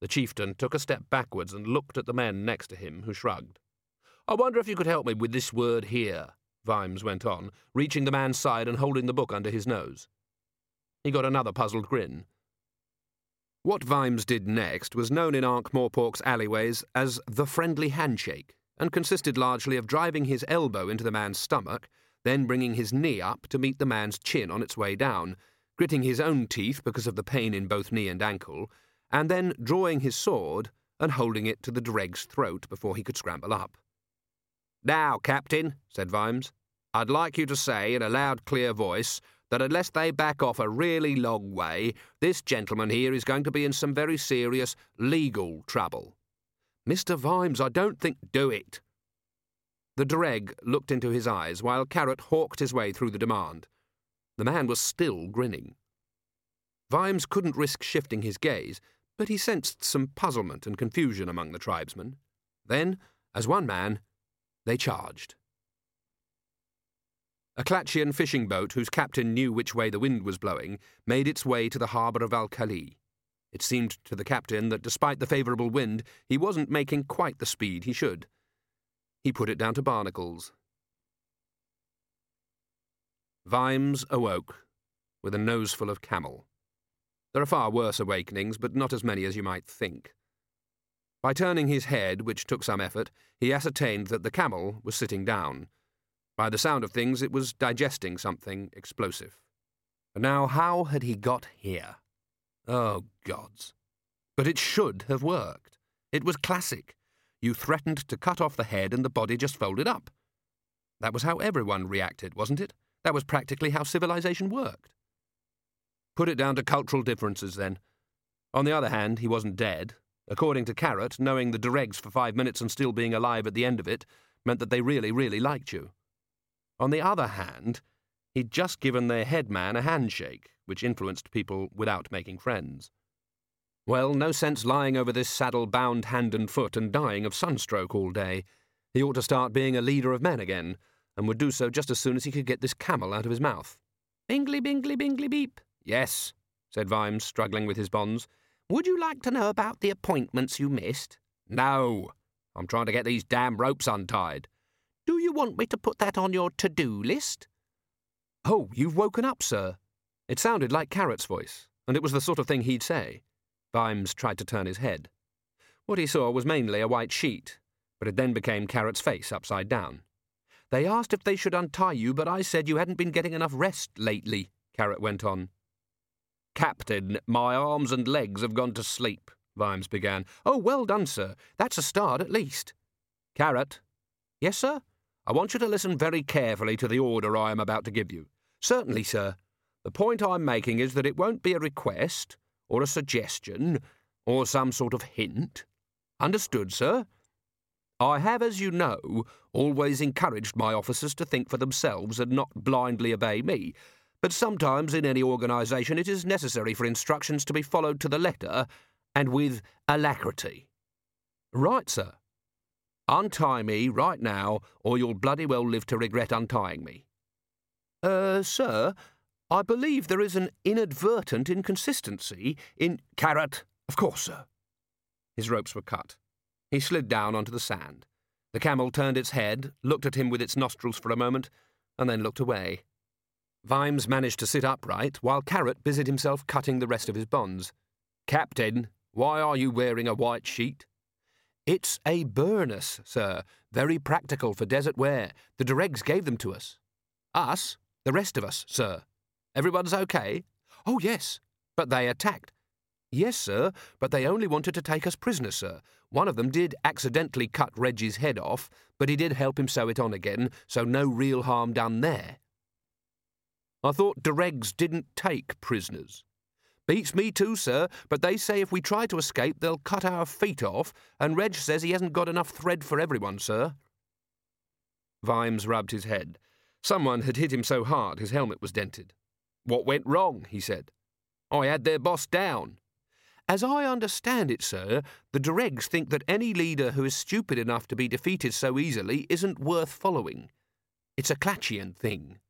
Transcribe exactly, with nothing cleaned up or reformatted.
The chieftain took a step backwards and looked at the men next to him, who shrugged. "I wonder if you could help me with this word here," Vimes went on, reaching the man's side and holding the book under his nose. He got another puzzled grin. What Vimes did next was known in Ankh-Morpork's alleyways as the friendly handshake, and consisted largely of driving his elbow into the man's stomach, then bringing his knee up to meet the man's chin on its way down, gritting his own teeth because of the pain in both knee and ankle, and then drawing his sword and holding it to the dreg's throat before he could scramble up. "Now, Captain," said Vimes, "I'd like you to say in a loud, clear voice that unless they back off a really long way, this gentleman here is going to be in some very serious legal trouble." "Mister Vimes, I don't think—" "Do it." The dreg looked into his eyes while Carrot hawked his way through the demand. The man was still grinning. Vimes couldn't risk shifting his gaze, but he sensed some puzzlement and confusion among the tribesmen. Then, as one man, they charged. A Klatchian fishing boat whose captain knew which way the wind was blowing made its way to the harbour of Al-Khali. It seemed to the captain that despite the favourable wind, he wasn't making quite the speed he should. He put it down to barnacles. Vimes awoke, with a noseful of camel. There are far worse awakenings, but not as many as you might think. By turning his head, which took some effort, he ascertained that the camel was sitting down. By the sound of things, it was digesting something explosive. And now, how had he got here? Oh, gods. But it should have worked. It was classic. You threatened to cut off the head and the body just folded up. That was how everyone reacted, wasn't it? That was practically how civilization worked. Put it down to cultural differences, then. On the other hand, he wasn't dead. According to Carrot, knowing the dregs for five minutes and still being alive at the end of it meant that they really, really liked you. On the other hand, he'd just given their headman a handshake, which influenced people without making friends. Well, no sense lying over this saddle bound hand and foot and dying of sunstroke all day. He ought to start being a leader of men again, and would do so just as soon as he could get this camel out of his mouth. "Bingly, bingly, bingly, beep." "Yes," said Vimes, struggling with his bonds. "Would you like to know about the appointments you missed?" "No. I'm trying to get these damn ropes untied." "Do you want me to put that on your to-do list?" "Oh, you've woken up, sir." It sounded like Carrot's voice, and it was the sort of thing he'd say. Vimes tried to turn his head. What he saw was mainly a white sheet, but it then became Carrot's face upside down. "They asked if they should untie you, but I said you hadn't been getting enough rest lately," Carrot went on. "Captain, my arms and legs have gone to sleep," Vimes began. "Oh, well done, sir. That's a start, at least." "Carrot." "Yes, sir?" "I want you to listen very carefully to the order I am about to give you." "Certainly, sir." "The point I'm making is that it won't be a request, or a suggestion, or some sort of hint. Understood, sir? I have, as you know, always encouraged my officers to think for themselves and not blindly obey me, but sometimes in any organisation it is necessary for instructions to be followed to the letter, and with alacrity." "Right, sir." "Untie me right now, or you'll bloody well live to regret untying me." Uh, sir, I believe there is an inadvertent inconsistency in—" "Carrot." "Of course, sir." His ropes were cut. He slid down onto the sand. The camel turned its head, looked at him with its nostrils for a moment, and then looked away. Vimes managed to sit upright, while Carrot busied himself cutting the rest of his bonds. "Captain, why are you wearing a white sheet?" "It's a burnous, sir. Very practical for desert wear. The dregs gave them to us." "Us? The rest of us, sir. Everyone's okay?" "Oh, yes. But they attacked." "Yes, sir, but they only wanted to take us prisoners, sir. One of them did accidentally cut Reggie's head off, but he did help him sew it on again, so no real harm done there." "I thought dregs didn't take prisoners." "Beats me too, sir, but they say if we try to escape, they'll cut our feet off, and Reg says he hasn't got enough thread for everyone, sir." Vimes rubbed his head. Someone had hit him so hard his helmet was dented. "What went wrong?" he said. "I had their boss down." "As I understand it, sir, the dregs think that any leader who is stupid enough to be defeated so easily isn't worth following. It's a Klatchian thing."